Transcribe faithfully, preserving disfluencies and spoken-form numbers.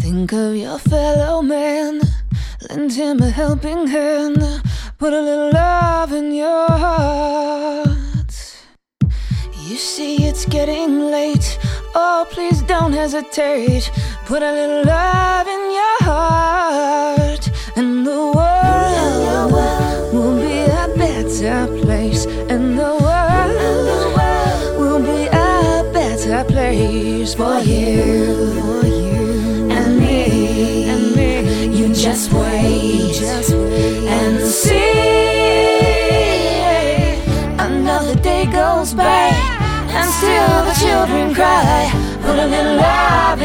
Think of your fellow man, lend him a helping hand, put a little love in your heart. You see it's getting late, oh please don't hesitate, put a little love in your heart, and the world will be a better place, and the world will be a better place for you, for you and me, and me. You just wait, just wait and see. Another day goes by and still the children cry, put a little love